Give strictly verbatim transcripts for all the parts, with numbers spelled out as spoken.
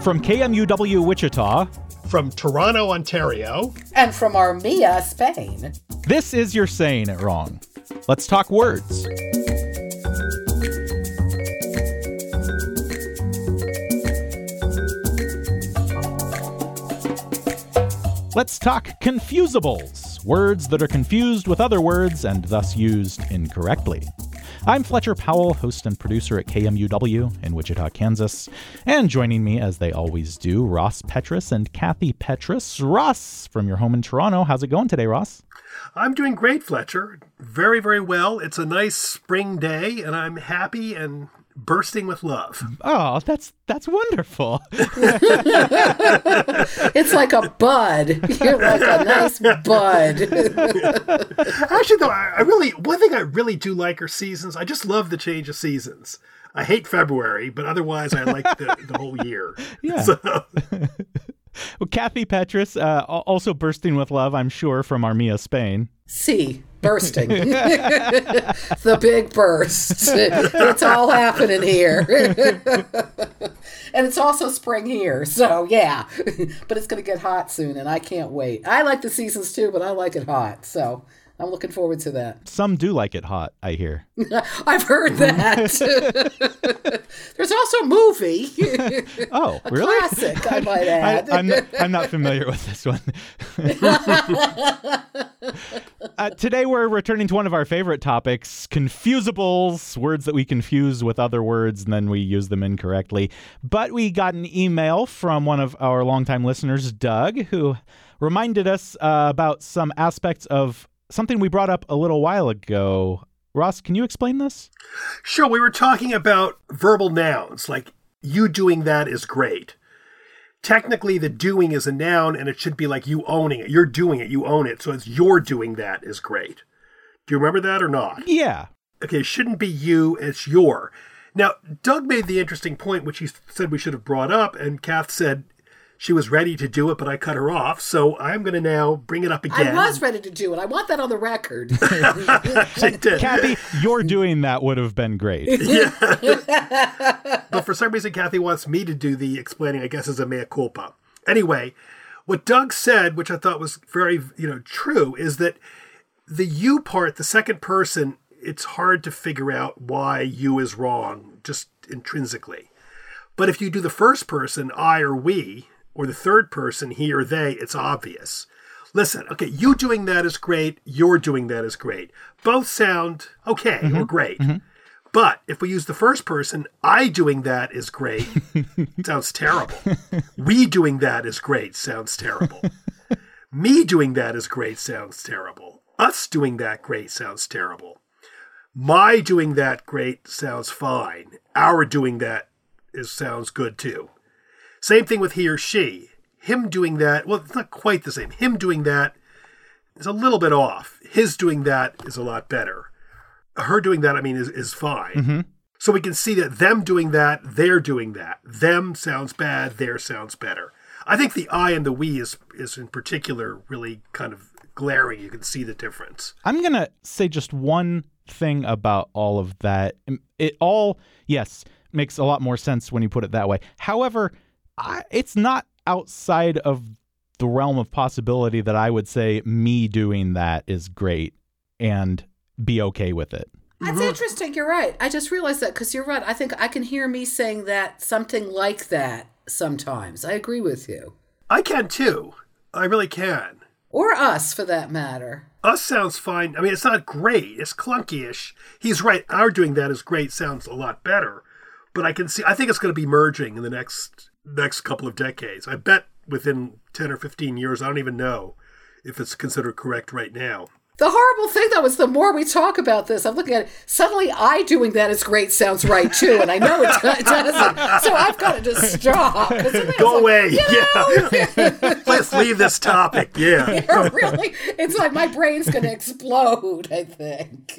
From K M U W Wichita. From Toronto, Ontario. And from Armilla, Spain. This is You're Saying It Wrong. Let's talk words. Let's talk confusables, words that are confused with other words and thus used incorrectly. I'm Fletcher Powell, host and producer at K M U W in Wichita, Kansas. And joining me, as they always do, Ross Petrus and Kathy Petrus. Ross, from your home in Toronto, how's it going today, Ross? I'm doing great, Fletcher. Very, very well. It's a nice spring day, and I'm happy and bursting with love. Oh, that's that's wonderful. It's like a bud. You're like a nice bud. Actually, though, I, I really, one thing I really do like are seasons. I just love the change of seasons. I hate February, but otherwise I like the, the whole year. Yeah. So. Well, Kathy Petrus, uh, also bursting with love, I'm sure, from Armilla, Spain. See, bursting. The big burst. It's all happening here. And it's also spring here, so yeah. But it's going to get hot soon, and I can't wait. I like the seasons too, but I like it hot, so I'm looking forward to that. Some do like it hot, I hear. I've heard that. There's also a movie. Oh, a really? Classic, I might add. I, I'm, not, I'm not familiar with this one. uh, today we're returning to one of our favorite topics, confusables, words that we confuse with other words and then we use them incorrectly. But we got an email from one of our longtime listeners, Doug, who reminded us uh, about some aspects of something we brought up a little while ago. Ross, can you explain this? Sure. We were talking about verbal nouns, like you doing that is great. Technically, the doing is a noun, and it should be like you owning it. You're doing it. You own it. So it's you're doing that is great. Do you remember that or not? Yeah. Okay, it shouldn't be you. It's your. Now, Doug made the interesting point, which he said we should have brought up, and Kath said she was ready to do it, but I cut her off. So I'm going to now bring it up again. I was ready to do it. I want that on the record. She did. Kathy, your doing that would have been great. Yeah. But for some reason, Kathy wants me to do the explaining, I guess, as a mea culpa. Anyway, what Doug said, which I thought was very, you know, true, is that the you part, the second person, it's hard to figure out why you is wrong, just intrinsically. But if you do the first person, I or we, or the third person, he or they, it's obvious. Listen, okay, you doing that is great. You're doing that is great. Both sound okay mm-hmm. or great. Mm-hmm. But if we use the first person, I doing that is great, sounds terrible. We doing that is great, sounds terrible. Me doing that is great, sounds terrible. Us doing that great sounds terrible. My doing that great sounds fine. Our doing that is sounds good too. Same thing with he or she. Him doing that, well, it's not quite the same. Him doing that is a little bit off. His doing that is a lot better. Her doing that, I mean, is, is fine. Mm-hmm. So we can see that them doing that, they're doing that. Them sounds bad, their sounds better. I think the I and the we is, is in particular really kind of glaring. You can see the difference. I'm going to say just one thing about all of that. It all, yes, makes a lot more sense when you put it that way. However, I, it's not outside of the realm of possibility that I would say me doing that is great and be okay with it. That's mm-hmm. interesting. You're right. I just realized that because you're right. I think I can hear me saying that, something like that sometimes. I agree with you. I can too. I really can. Or us, for that matter. Us sounds fine. I mean, it's not great. It's clunky-ish. He's right. Our doing that is great sounds a lot better. But I can see, I think it's going to be merging in the next next couple of decades. I bet within ten or fifteen years, I don't even know if it's considered correct right now. The horrible thing, though, is the more we talk about this, I'm looking at it, suddenly I doing that is great sounds right, too, and I know it doesn't. So I've got to just stop. Go away. Like, yeah. Let's leave this topic. Yeah. yeah. Really, it's like my brain's going to explode, I think.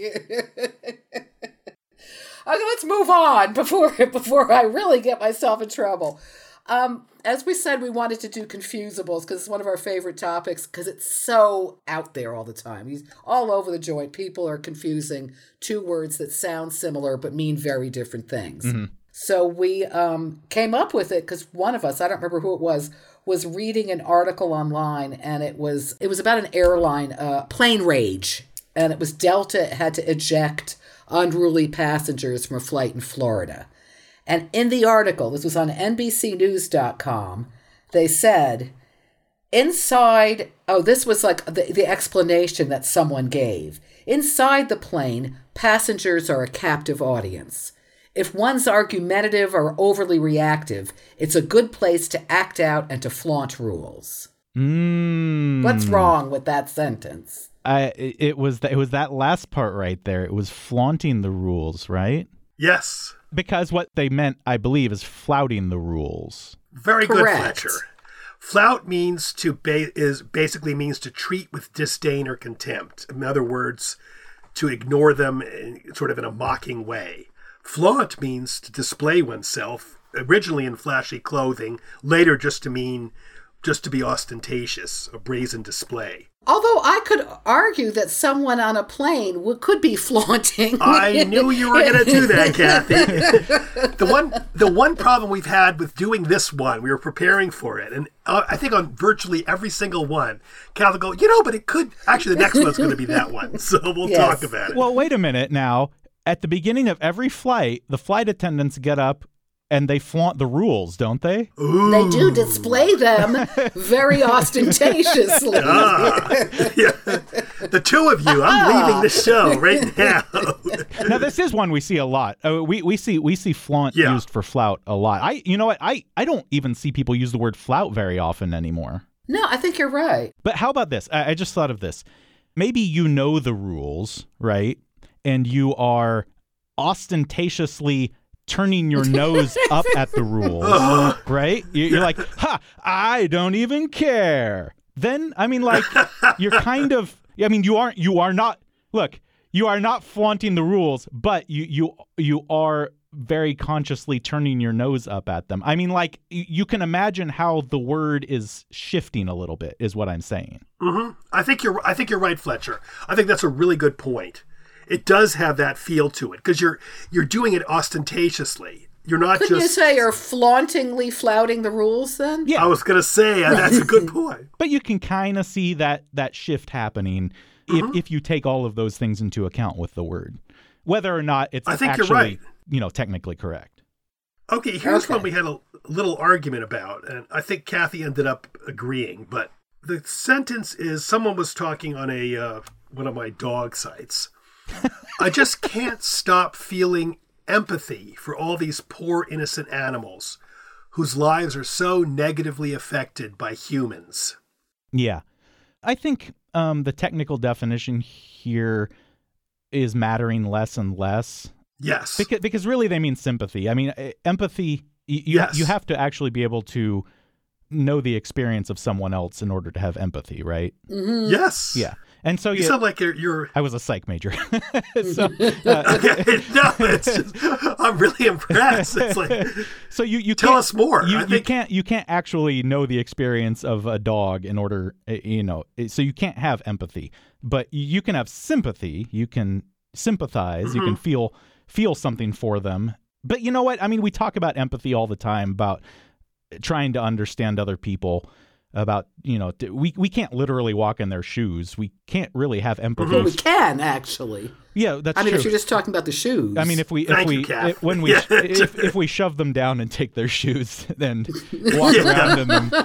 Okay, let's move on before before I really get myself in trouble. Um, as we said, we wanted to do confusables because it's one of our favorite topics because it's so out there all the time. He's all over the joint. People are confusing two words that sound similar but mean very different things. Mm-hmm. So we um, came up with it because one of us, I don't remember who it was, was reading an article online, and it was it was about an airline, uh, plane rage, and it was Delta had to eject unruly passengers from a flight in Florida. And in the article, this was on N B C news dot com, they said, inside, oh, this was like the, the explanation that someone gave. Inside the plane, passengers are a captive audience. If one's argumentative or overly reactive, it's a good place to act out and to flaunt rules. Mm. What's wrong with that sentence? I, it was th- it was that last part right there. It was flaunting the rules, right? Yes. Because what they meant, I believe, is flouting the rules. Very Correct. good, Fletcher. Flout means to ba- is basically means to treat with disdain or contempt. In other words, to ignore them in, sort of in a mocking way. Flaunt means to display oneself, originally in flashy clothing, later just to mean just to be ostentatious, a brazen display. Although I could argue that someone on a plane would, could be flaunting. I knew you were going to do that, Kathy. the one, the one problem we've had with doing this one, we were preparing for it, and uh, I think on virtually every single one, Kathy will go, you know, but it could. Actually, the next one's going to be that one, so we'll Yes. talk about it. Well, wait a minute now. At the beginning of every flight, the flight attendants get up and they flaunt the rules, don't they? Ooh. They do display them very ostentatiously. Ah, yeah. The two of you, I'm leaving the show right now. Now, this is one we see a lot. Uh, we we see we see flaunt Yeah. used for flout a lot. I you know what? I I don't even see people use the word flout very often anymore. No, I think you're right. But how about this? I, I just thought of this. Maybe you know the rules, right? And you are ostentatiously turning your nose up at the rules, right? You- You're like, ha, I don't even care. Then, I mean, like, you're kind of, I mean, you aren't, you are not, look, you are not flaunting the rules, but you, you, you are very consciously turning your nose up at them. I mean, like, y- you can imagine how the word is shifting a little bit, is what I'm saying. Mm-hmm. I think you're. I think you're right, Fletcher. I think that's a really good point. It does have that feel to it because you're you're doing it ostentatiously. You're not Couldn't just. you say you're flauntingly flouting the rules then? Yeah. I was going to say uh, that's a good point. But you can kind of see that that shift happening Mm-hmm. if, if you take all of those things into account with the word, whether or not it's I think actually, you're right. you know, technically correct. Okay, here's Okay. one we had a little argument about, and I think Kathy ended up agreeing. But the sentence is: someone was talking on a uh, one of my dog sites. I just can't stop feeling empathy for all these poor innocent animals whose lives are so negatively affected by humans. Yeah. I think um, the technical definition here is mattering less and less Yes. because, because really they mean sympathy. I mean, uh, empathy, y- you, Yes. you have to actually be able to know the experience of someone else in order to have empathy, right? Yes. Yeah. And so You you, sound like you're. you're I was a psych major. so, uh, no, it's just, I'm really impressed. It's like, so you, you tell can't, us more. You, I you think, can't you can't actually know the experience of a dog in order, uh, you know, uh, so you can't have empathy, but you can have sympathy. You can sympathize. Mm-hmm. You can feel feel something for them. But you know what? I mean, we talk about empathy all the time, about trying to understand other people. About, you know, t- we we can't literally walk in their shoes. We can't really have empathy. Well, we can, actually. Yeah, that's I mean, true. if you're just talking about the shoes. I mean, if we if Thank we you, Kath. if, when we Yeah. if, if we shove them down and take their shoes, then walk around in them.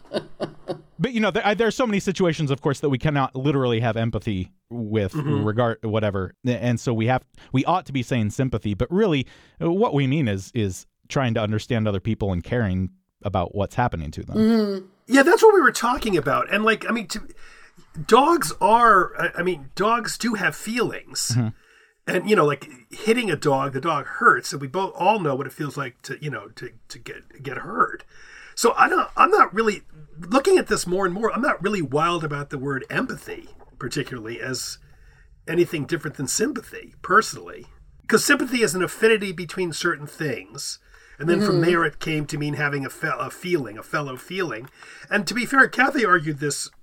But you know, there, there are so many situations, of course, that we cannot literally have empathy with, Mm-hmm. regard whatever, and so we have we ought to be saying sympathy, but really, what we mean is is trying to understand other people and caring about what's happening to them. Mm-hmm. yeah, that's what we were talking about. And like, I mean, to, dogs are, I- I mean, dogs do have feelings. Mm-hmm. And, you know, like hitting a dog, the dog hurts. And we both all know what it feels like to, you know, to, to get, get hurt. So I don't, I'm not really looking at this more and more. I'm not really wild about the word empathy, particularly as anything different than sympathy, personally. Because sympathy is an affinity between certain things. And then from there, it came to mean having a, fe- a feeling, a fellow feeling. And to be fair, Kathy argued this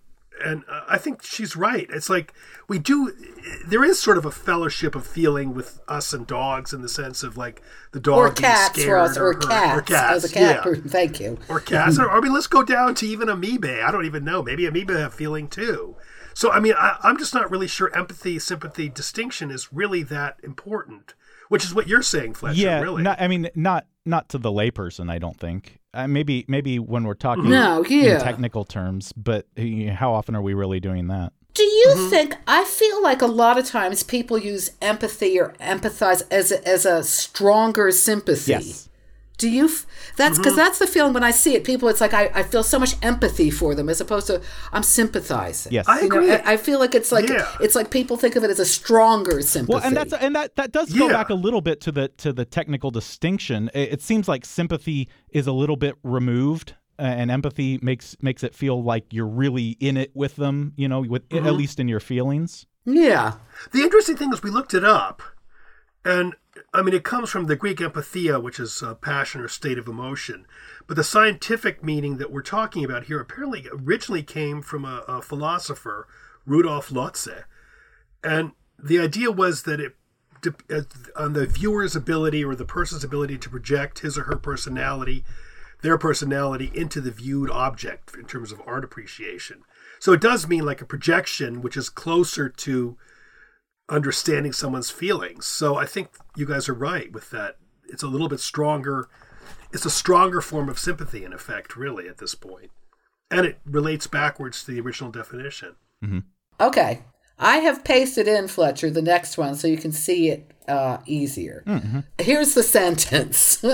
And uh, I think she's right. It's like we do, there is sort of a fellowship of feeling with us and dogs in the sense of like the dog or being cats, scared. Ross, or, or, cats. or cats. As a cat yeah. person, thank you. Or cats. or, or I mean, let's go down to even amoeba. I don't even know. Maybe amoeba have feeling too. So, I mean, I, I'm just not really sure empathy, sympathy distinction is really that important, which is what you're saying, Fletcher, yeah, really. Not, I mean, not not to the layperson, I don't think. Uh, maybe maybe when we're talking no, yeah. in technical terms, but uh, how often are we really doing that? Do you Mm-hmm. think, I feel like a lot of times people use empathy or empathize as a, as a stronger sympathy. Yes. Do you, f- that's because Mm-hmm. that's the feeling when I see it. People, it's like I, I feel so much empathy for them as opposed to I'm sympathizing. Yes. I You know, agree. I, I feel like it's like, Yeah. it's like people think of it as a stronger sympathy. Well, and that's and that that does go Yeah. back a little bit to the to the technical distinction. It, it seems like sympathy is a little bit removed, uh, and empathy makes makes it feel like you're really in it with them. You know, with Mm-hmm. at least in your feelings. yeah. The interesting thing is we looked it up, and I mean, it comes from the Greek empathia, which is uh, passion or state of emotion. But the scientific meaning that we're talking about here apparently originally came from a, a philosopher, Rudolf Lotze. And the idea was that it, de- uh, on the viewer's ability or the person's ability to project his or her personality, their personality into the viewed object in terms of art appreciation. So it does mean like a projection, which is closer to understanding someone's feelings. So I think you guys are right with that. It's a little bit stronger. It's a stronger form of sympathy, in effect, really, at this point. And it relates backwards to the original definition. Mm-hmm. Okay. I have pasted in, Fletcher, the next one so you can see it uh, easier. Mm-hmm. Here's the sentence.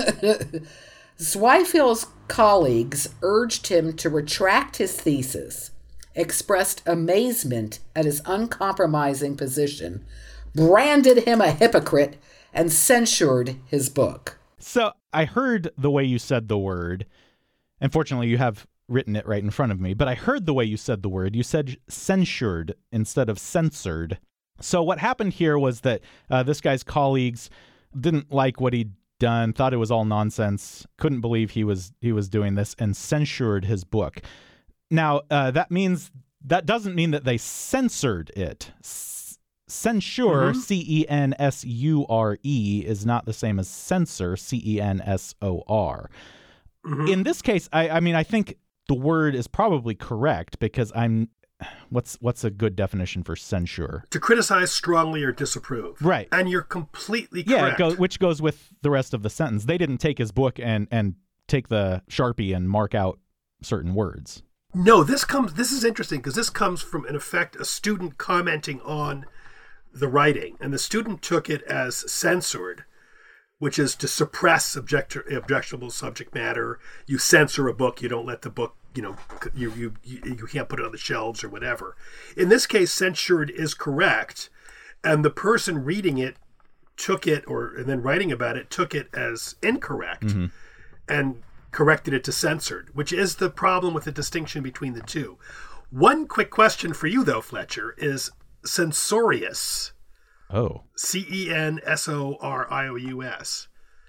Zweifel's colleagues urged him to retract his thesis, expressed amazement at his uncompromising position, branded him a hypocrite, and censured his book. So I heard the way you said the word. Unfortunately, you have written it right in front of me, but I heard the way you said the word. You said censured instead of censored. So what happened here was that uh, this guy's colleagues didn't like what he'd done, thought it was all nonsense, couldn't believe he was he was doing this, and censured his book. Now, uh, that means that doesn't mean that they censored it. S- censure, Mm-hmm. C E N S U R E, is not the same as censor, C E N S O R. Mm-hmm. In this case, I, I mean, I think the word is probably correct because I'm. What's what's a good definition for censure? To criticize strongly or disapprove. Right. And you're completely Yeah, correct. it go, which goes with the rest of the sentence. They didn't take his book and and take the Sharpie and mark out certain words. No, this comes. This is interesting because this comes from, in effect, a student commenting on the writing, and the student took it as censored, which is to suppress object- objectionable subject matter. You censor a book. You don't let the book. You know, you you you can't put it on the shelves or whatever. In this case, censured is correct, and the person reading it took it, or and then writing about it, took it as incorrect, mm-hmm. and corrected it to censored, which is the problem with the distinction between the two. One quick question for you, though, Fletcher, is censorious. Oh. C E N S O R I O U S.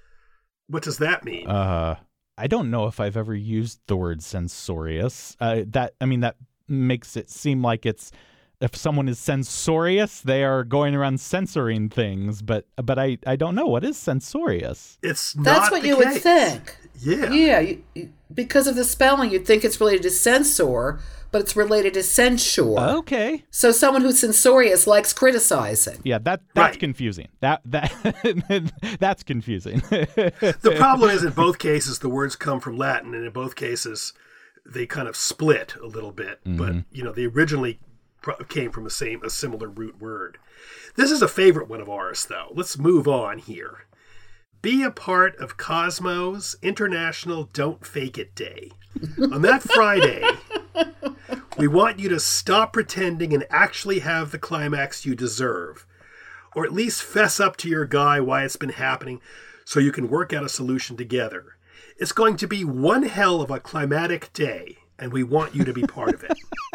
What does that mean? Uh, I don't know if I've ever used the word censorious. Uh, that I mean, that makes it seem like it's if someone is censorious, they are going around censoring things. But but I, I don't know. What is censorious? It's not That's what the you case. would think. Yeah. Yeah. You, you, because of the spelling, you'd think it's related to censor, but it's related to censure. Okay. So someone who's censorious likes criticizing. Yeah, that that's Right. confusing. That that that's confusing. The problem is in both cases, the words come from Latin, and in both cases, they kind of split a little bit. Mm-hmm. But, you know, they originally pro- came from a same, a similar root word. This is a favorite one of ours, though. Let's move on here. Be a part of Cosmo's International Don't Fake It Day. On that Friday, we want you to stop pretending and actually have the climax you deserve. Or at least fess up to your guy why it's been happening so you can work out a solution together. It's going to be one hell of a climatic day, and we want you to be part of it.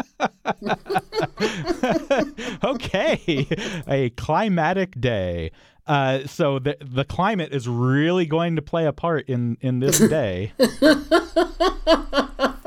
Okay, a climatic day. Uh, so the the climate is really going to play a part in, in this day.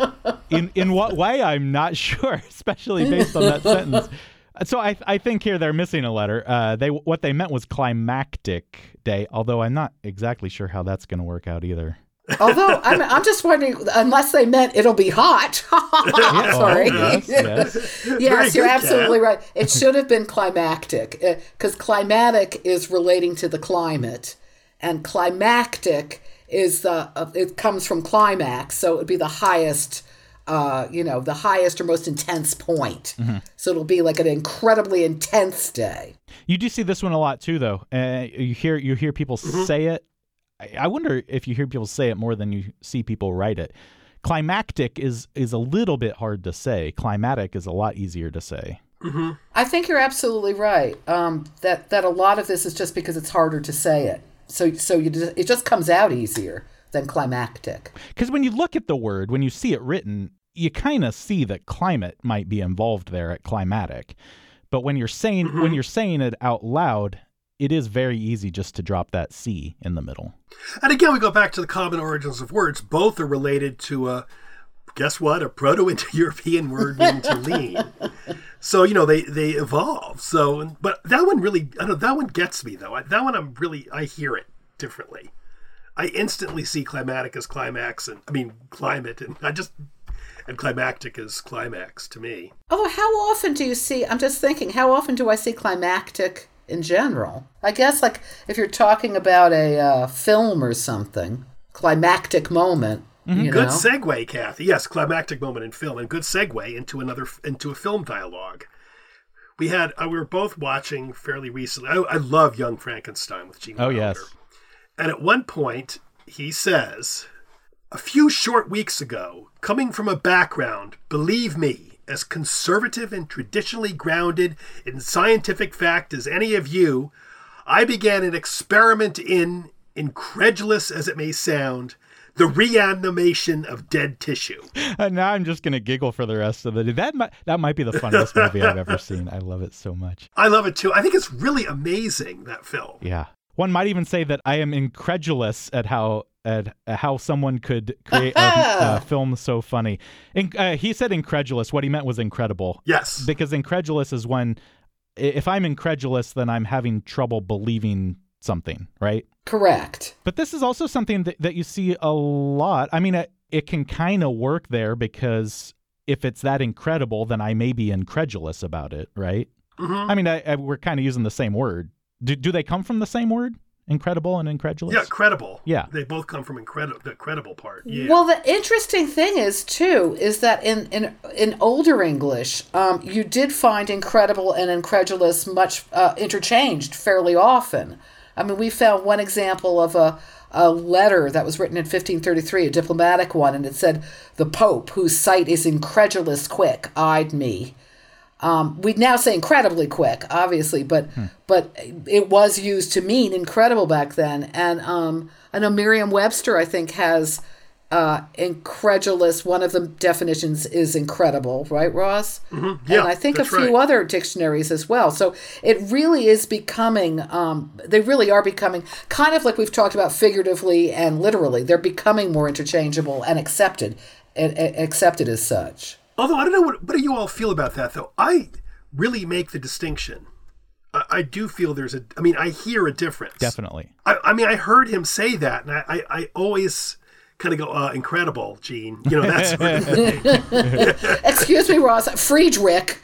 in in what way? I'm not sure, especially based on that sentence. So I I think here they're missing a letter. Uh, they what they meant was climactic day, although I'm not exactly sure how that's going to work out either. Although I'm, I'm just wondering, unless they meant it'll be hot. Yeah, Sorry. Oh, yes, yes. Yes, you're good, absolutely Kat. right. It should have been climactic, because climatic is relating to the climate, and climactic is the uh, it comes from climax, so it would be the highest, uh, you know, the highest or most intense point. Mm-hmm. So it'll be like an incredibly intense day. You do see this one a lot too, though. Uh, you hear you hear people mm-hmm. say it. I, I wonder if you hear people say it more than you see people write it. Climactic is is a little bit hard to say. Climatic is a lot easier to say. Mm-hmm. I think you're absolutely right. Um, that that a lot of this is just because it's harder to say it. So so you just, it just comes out easier than climactic. Because when you look at the word, when you see it written, you kind of see that climate might be involved there at climatic. But when you're saying mm-hmm. when you're saying it out loud, it is very easy just to drop that C in the middle. And again, we go back to the common origins of words. Both are related to a, guess what, a Proto-Indo-European word meaning to lean. So, you know, they, they evolve. So, but that one really, I don't know, that one gets me, though. That one, I'm really, I hear it differently. I instantly see climatic as climax, and I mean, climate, and I just, and climactic as climax to me. Oh, how often do you see, I'm just thinking, how often do I see climactic in general? I guess, like, if you're talking about a uh, film or something, climactic moment. Mm-hmm. You know? Good segue, Kathy. Yes, climactic moment in film, and good segue into another into a film dialogue. We had uh, we were both watching fairly recently. I, I love Young Frankenstein with Gene Wilder. Oh yes. And at one point, he says, "A few short weeks ago, coming from a background, believe me, as conservative and traditionally grounded in scientific fact as any of you, I began an experiment in, incredulous as it may sound, the reanimation of dead tissue." And now I'm just going to giggle for the rest of the day. That might, that might be the funniest movie I've ever seen. I love it so much. I love it too. I think it's really amazing, that film. Yeah. One might even say that I am incredulous at how at how someone could create a, a film so funny. In, uh, he said incredulous. What he meant was incredible. Yes. Because incredulous is when, if I'm incredulous, then I'm having trouble believing something, right? Correct. But this is also something that, that you see a lot. I mean, it, it can kind of work there because if it's that incredible, then I may be incredulous about it, right? Mm-hmm. I mean, I, I, we're kind of using the same word. Do, do they come from the same word? Incredible and incredulous? Yeah, credible. Yeah. They both come from incredible, the credible part. Yeah. Well, the interesting thing is, too, is that in, in, in older English, um, you did find incredible and incredulous much uh, interchanged fairly often. I mean, we found one example of a, a letter that was written in fifteen thirty-three, a diplomatic one, and it said, "The Pope, whose sight is incredulous quick, eyed me." Um, we'd now say incredibly quick, obviously, but hmm. but it was used to mean incredible back then. And um, I know Merriam-Webster, I think, has uh, incredulous. One of the definitions is incredible, right, Ross? Mm-hmm. Yeah, and I think a few right. other dictionaries as well. So it really is becoming, um, they really are becoming, kind of like we've talked about figuratively and literally, they're becoming more interchangeable and accepted, and, and accepted as such. Although, I don't know, what, what do you all feel about that, though? I really make the distinction. I, I do feel there's a, I mean, I hear a difference. Definitely. I, I mean, I heard him say that, and I, I, I always kind of go, uh, incredible, Gene. You know, that's sort of thing. Excuse me, Ross. Friedrich.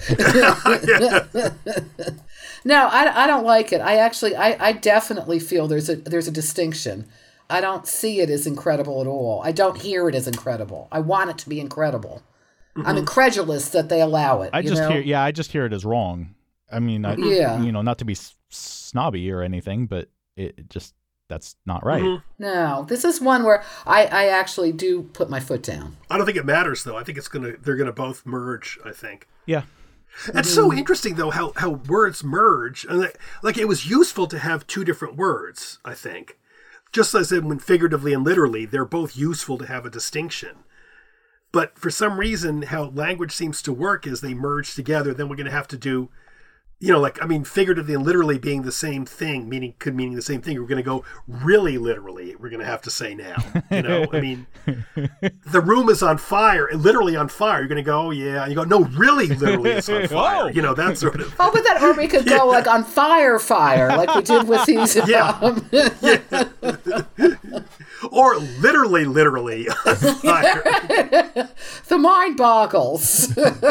No, I, I don't like it. I actually, I, I definitely feel there's a there's a distinction. I don't see it as incredible at all. I don't hear it as incredible. I want it to be incredible. Mm-hmm. I'm incredulous that they allow it. I you just know? hear, yeah, I just hear it as wrong. I mean, I, yeah. you know, not to be s- snobby or anything, but it, it just, that's not right. Mm-hmm. No, this is one where I, I actually do put my foot down. I don't think it matters, though. I think it's gonna, they're gonna both merge, I think. Yeah. It's so interesting, though, how, how words merge. And like, like, it was useful to have two different words, I think. Just as in when figuratively and literally, they're both useful to have a distinction. But for some reason, how language seems to work is they merge together. Then we're going to have to do you know, like, I mean, figuratively and literally being the same thing, meaning could meaning the same thing. We're going to go really literally. We're going to have to say now, you know, I mean, the room is on fire, literally on fire. You're going to go, oh, yeah. And you go, no, really, literally it's on fire. Oh. You know, that sort of. Oh, but that, or we could go like on fire, fire, like we did with these. Yeah. Um, Yeah. Or literally, literally on fire. the mind boggles.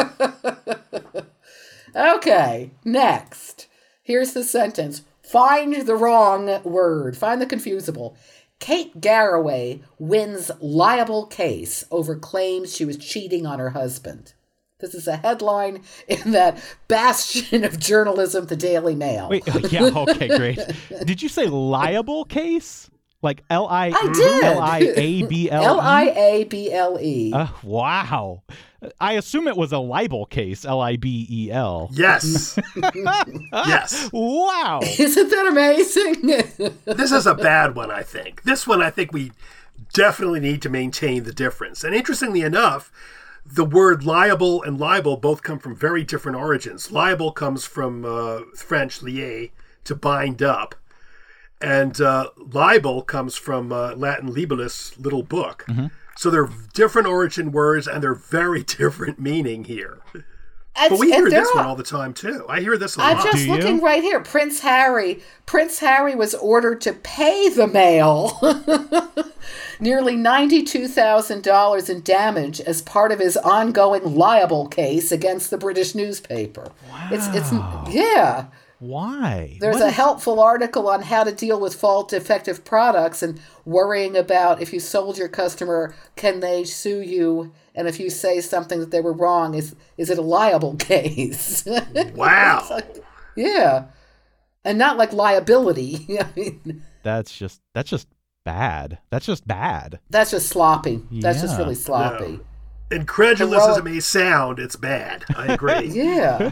Okay, next. Here's the sentence. Find the wrong word. Find the confusable. Kate Garraway wins liable case over claims she was cheating on her husband. This is a headline in that bastion of journalism, the Daily Mail. Wait, yeah, okay, great. Did you say liable case? Like L I I did. L I A B L E? L I A B L E. Uh, wow. I assume it was a libel case, L I B E L. Yes. Yes. Wow. Isn't that amazing? This is a bad one, I think. This one, I think we definitely need to maintain the difference. And interestingly enough, the word liable and libel both come from very different origins. Libel comes from uh, French lier, to bind up. And uh, libel comes from uh, Latin libellus, little book. Mm-hmm. So they're different origin words, and they're very different meaning here. And, but we hear this are, one all the time, too. I hear this a I'm lot. just Do looking you? right here. Prince Harry. Prince Harry was ordered to pay the Mail nearly ninety-two thousand dollars in damage as part of his ongoing libel case against the British newspaper. Wow. It's, it's, yeah. Why? There's What a is- helpful article on how to deal with fault defective products and worrying about if you sold your customer, can they sue you? And if you say something that they were wrong, is is it a liable case? Wow. Like, yeah. And not like liability. I mean, That's just that's just bad. That's just bad. that's just sloppy. That's just Yeah. really sloppy. No. Incredulous as Heroic- it may sound, it's bad. I agree. Yeah.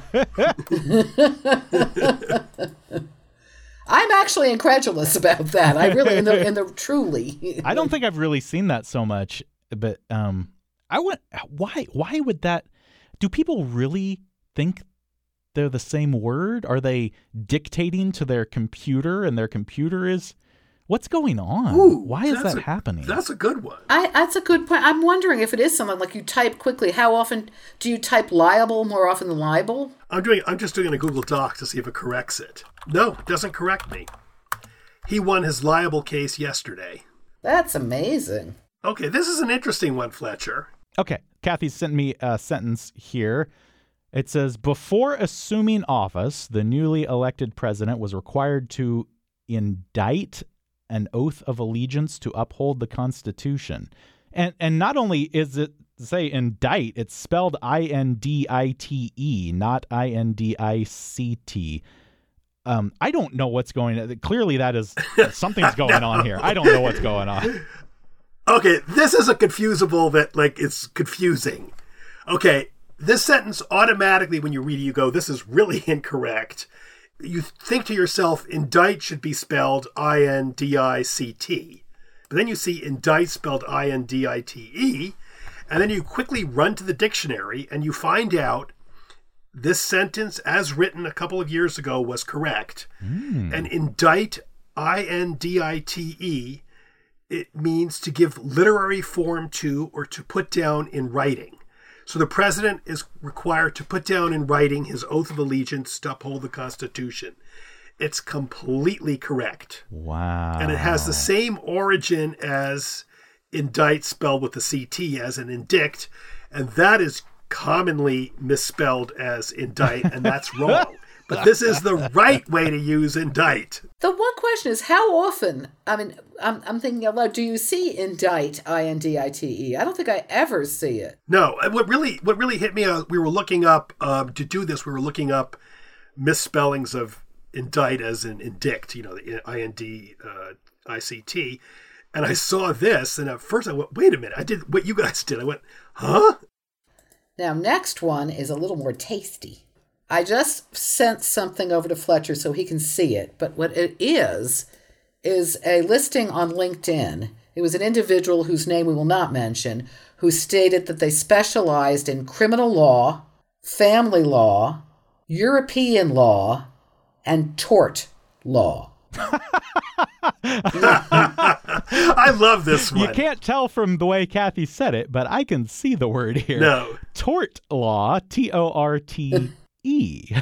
I'm actually incredulous about that. I really, in the, in the truly. I don't think I've really seen that so much, but um, I would. Why? Why would that? Do people really think they're the same word? Are they dictating to their computer, and their computer is? What's going on? Ooh, Why is that's that a- happening? That's a good one. I, that's a good point. I'm wondering if it is something like you type quickly. How often do you type liable more often than libel? I'm doing. I'm just doing a Google Doc to see if it corrects it. No, it doesn't correct me. He won his liable case yesterday. That's amazing. Okay, this is an interesting one, Fletcher. Okay, Kathy sent me a sentence here. It says, before assuming office, the newly elected president was required to indict an oath of allegiance to uphold the Constitution. And and not only is it, say, indict, it's spelled I N D I T E, not I N D I C T. Um, I don't know what's going on. Clearly that is, something's going on here. I don't know what's going on. Okay, this is a confusable that, like, it's confusing. Okay, this sentence automatically, when you read it, you go, this is really incorrect. You think to yourself, indict should be spelled I N D I C T. But then you see indict spelled I N D I T E, and then you quickly run to the dictionary and you find out this sentence, as written a couple of years ago, was correct. Mm. And indict, I N D I T E, it means to give literary form to or to put down in writing. So the president is required to put down in writing his oath of allegiance to uphold the Constitution. It's completely correct. Wow. And it has the same origin as indict spelled with a C T as an indict, and that is commonly misspelled as indict, and that's wrong. But this is the right way to use indict. The one question is, how often, I mean, I'm, I'm thinking out loud, do you see indict, I N D I T E? I don't think I ever see it. No, what really what really hit me, uh, we were looking up, um, to do this, we were looking up misspellings of indict as in indict, you know, the I N D I C T, and I saw this, and at first I went, wait a minute, I did what you guys did. I went, huh? Now, next one is a little more tasty. I just sent something over to Fletcher so he can see it, but what it is, is a listing on LinkedIn. It was an individual whose name we will not mention, who stated that they specialized in criminal law, family law, European law and tort law. I love this one. You can't tell from the way Kathy said it, but I can see the word here. No. Tort law, T O R T E.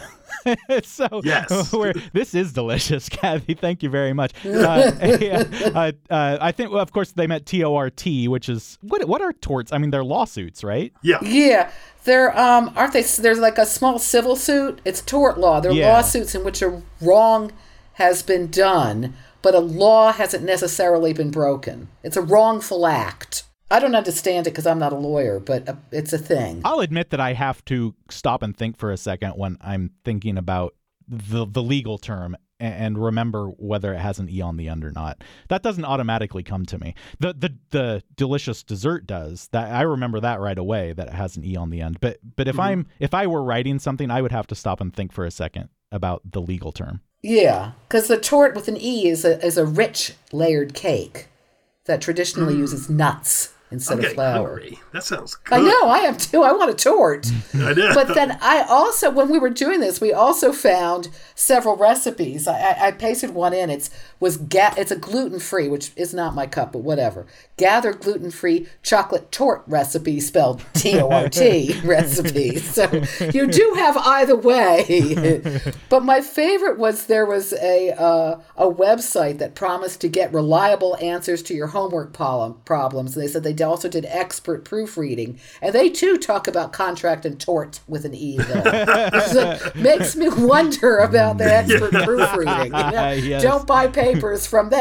So yes. we're, this is delicious, Kathy. Thank you very much. Uh, uh, uh, I think, well, of course, they meant T O R T, which is, what What are torts? I mean, they're lawsuits, right? Yeah. Yeah. They're, um, aren't they, there's like a small civil suit. It's tort law. They're Yeah. lawsuits in which a wrong has been done, but a law hasn't necessarily been broken. It's a wrongful act. I don't understand it because I'm not a lawyer, but uh, it's a thing. I'll admit that I have to stop and think for a second when I'm thinking about the the legal term and remember whether it has an E on the end or not. That doesn't automatically come to me. The the the delicious dessert does. That I remember that right away, that it has an E on the end. But but if mm-hmm. I'm if I were writing something, I would have to stop and think for a second about the legal term. Yeah, because the tort with an E is a is a rich layered cake that traditionally mm. uses nuts instead I'm of flour. Hungry. That sounds good. I know, I am too. I want a tort. I know. But then I also, when we were doing this, we also found several recipes. I, I, I pasted one in. It's was ga- It's a gluten-free, which is not my cup, but whatever. Gather gluten-free chocolate tort recipe, spelled T O R T recipe. So you do have either way. But my favorite was there was a uh, a website that promised to get reliable answers to your homework problem, problems. And they said they also did expert proofreading. And they too talk about contract and tort with an E there. So makes me wonder about the expert yeah. proofreading. You know? Yes. Don't buy papers from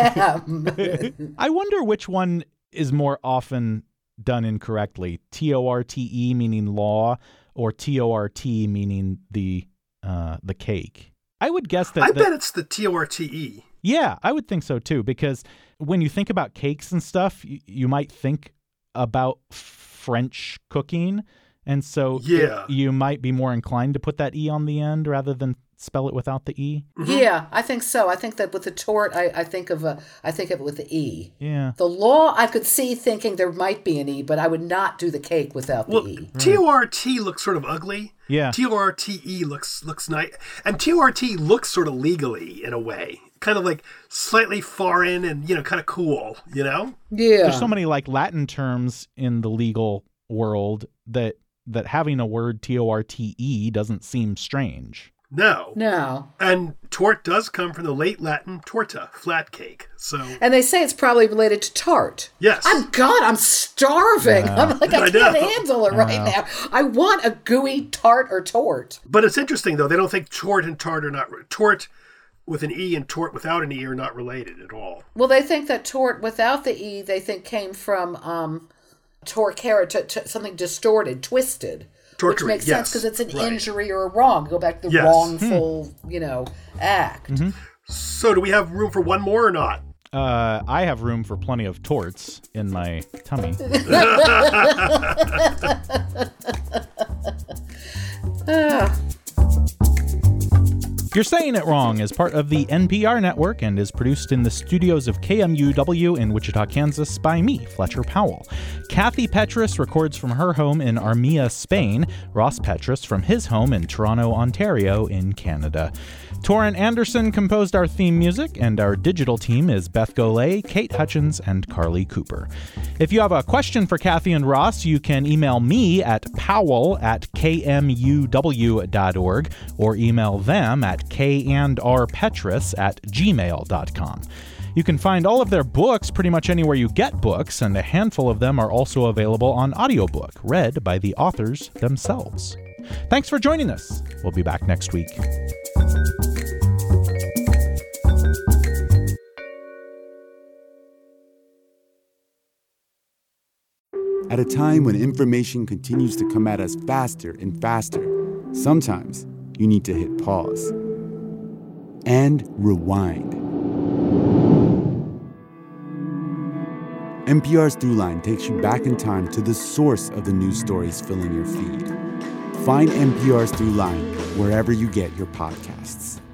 them. I wonder which one is more often done incorrectly. T O R T E meaning law, or T O R T meaning the uh, the cake. I would guess that. I the, bet it's the T O R T E. Yeah, I would think so too, because when you think about cakes and stuff, you, you might think about French cooking, and so yeah. it, you might be more inclined to put that E on the end rather than spell it without the E. Mm-hmm. Yeah, I think so. I think that with the tort, I, I think of a, I think of it with the E. Yeah. The law, I could see thinking there might be an E, but I would not do the cake without well, the E. T O R T looks sort of ugly. Yeah. T O R T E looks looks nice, and T O R T looks sort of legally in a way. Kind of like slightly foreign and, you know, kind of cool, you know? Yeah. There's so many like Latin terms in the legal world that that having a word T O R T E doesn't seem strange. No. No. And tort does come from the late Latin torta, flat cake. So. And they say it's probably related to tart. Yes. I'm God, I'm starving. Yeah. I'm like, I, I can't know. handle it right now. I want a gooey tart or tort. But it's interesting, though. They don't think tort and tart are not... Tort with an E and tort without an E are not related at all. Well, they think that tort without the E, they think came from um, torquera, t- t- something distorted, twisted. Torquering, which makes yes, sense because it's an right. injury or a wrong. Go back to the yes. wrongful, hmm. you know, act. Mm-hmm. So do we have room for one more or not? Uh, I have room for plenty of torts in my tummy. ah. You're Saying It Wrong is part of the N P R network and is produced in the studios of K M U W in Wichita, Kansas by me, Fletcher Powell. Kathy Petrus records from her home in Armia, Spain. Ross Petrus from his home in Toronto, Ontario in Canada. Torrin Anderson composed our theme music, and our digital team is Beth Golay, Kate Hutchins, and Carly Cooper. If you have a question for Kathy and Ross, you can email me at powell at k m u w dot org or email them at k and r petrus at gmail dot com. You can find all of their books pretty much anywhere you get books, and a handful of them are also available on audiobook, read by the authors themselves. Thanks for joining us. We'll be back next week. At a time when information continues to come at us faster and faster, sometimes you need to hit pause and rewind. N P R's Throughline takes you back in time to the source of the news stories filling your feed. Find N P R's Throughline wherever you get your podcasts.